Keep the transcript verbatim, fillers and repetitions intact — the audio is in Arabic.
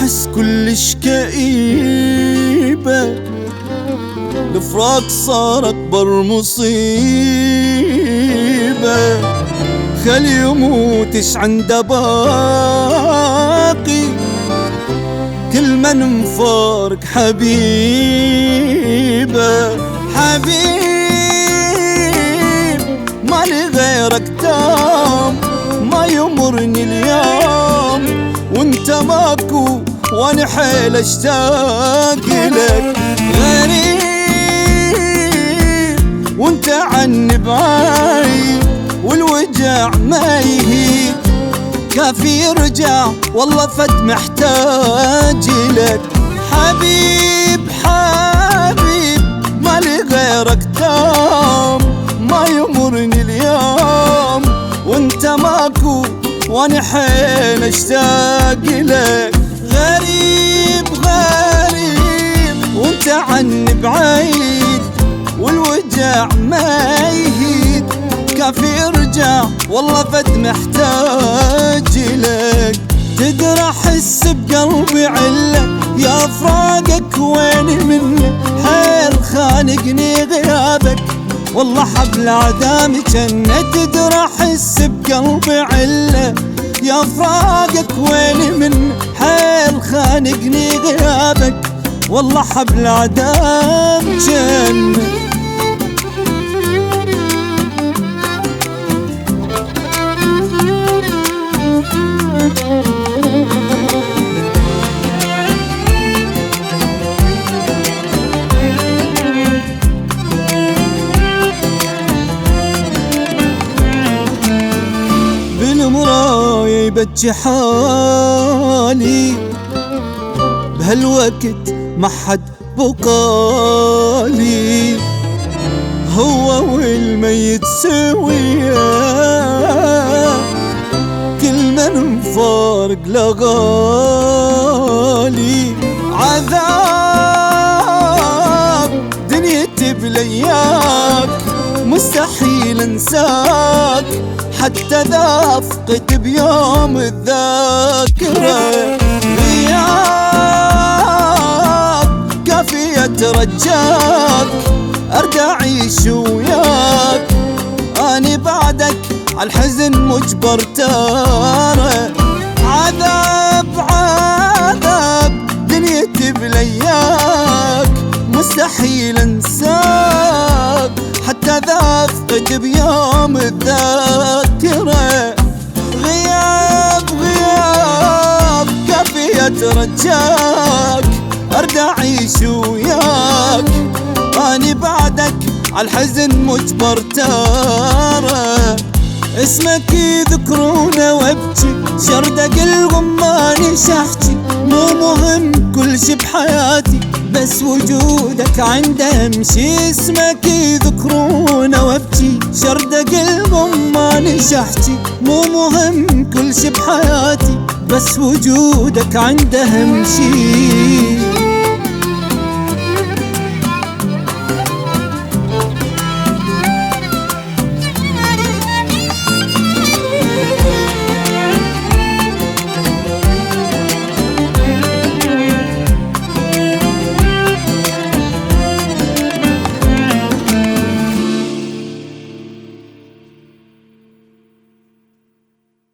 أحس كلش كئيبة، الفراق صار أكبر مصيبة، خلي يموتش عنده باقي، كل من مفارق حبيبة. حبيب مالي غيرك تام، ما يمرني اليوم وانت ماكو وانا حيل اشتاق لك. غريب وانت عني بعيد، والوجع ما يهيد، كافي يرجع والله فد محتاج لك. حبيب حبيب مالي غيرك تام، ما يمرني اليوم وانت ماكو وانا حين اشتاق لك. غريب غريب وانت عني بعيد، والوجع ما يهيد، كافي يرجع والله فد محتاج لك. تدري احس بقلبي عله يا فراقك ويني منه، حيل خانقني غيابك والله حبل عدامي جنة. تدري احس بقلبي عله يا فراقك ويني منه، حيل خانقني غيابك والله حبل عدامي جنة. بالمراية يبجي حالي، بهالوقت ما حد بقالي، هو والميت سويا، كل من مفارق لغالي. عذاب دنيتي بلياك، مستحيل انساك حتى ذا فقت بيوم الذاكرة. غياب كافي اترجاك، ارد اعيش وياك، اني بعدك عالحزن مجبر تارة. عذاب عذاب دنيتي بلياك، مستحيل انساك حتى ذا فقد بيوم الذاكرة. غياب غياب كافي اترجاك، ارد اعيش وياك، اني بعدك عالحزن مجبر تارة. اسمك يذكرونه وابكي، شردق الغماني شحكي، مو مهم كل شي بحياتي بس وجودك عنده امشي. اسمك يذكرونه وابكي، شردق الغماني شحكي، مو مهم كل شي بحياتي بس وجودك عنده امشي.